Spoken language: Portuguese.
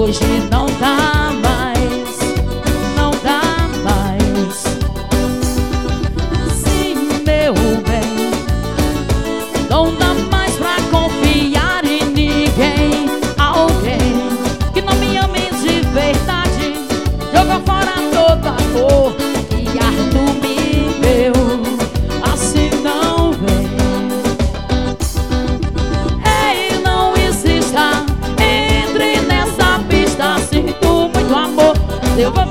hoje não dá mais, não dá mais. Sim, meu bem, não dá mais pra confiar em ninguém. Alguém que não me ame de verdade jogou fora toda a amor que Arthur me deu. Assim não vem. Ei, não insista, entre nessa pista. Sinto muito amor, eu vou